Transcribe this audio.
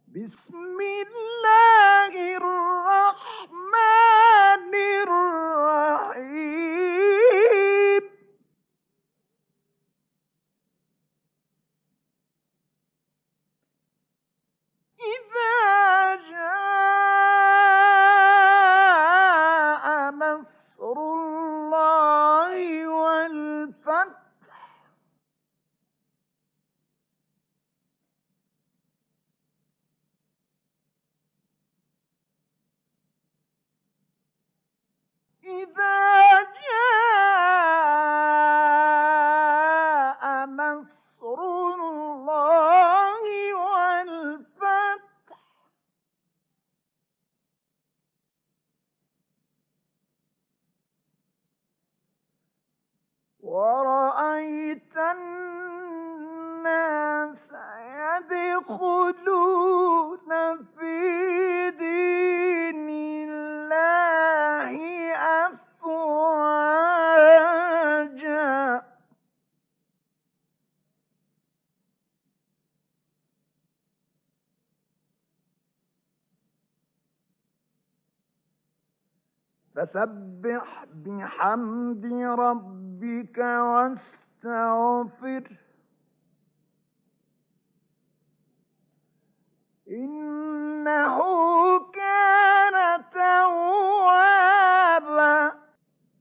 بسم الله الرحمن الرحيم. إذا جاء نصر الله والفتح إذا جاء نصر الله والفتح ورأيت الناس يدخلون في دين الله أفواجا فسبح بحمد ربك واستغفره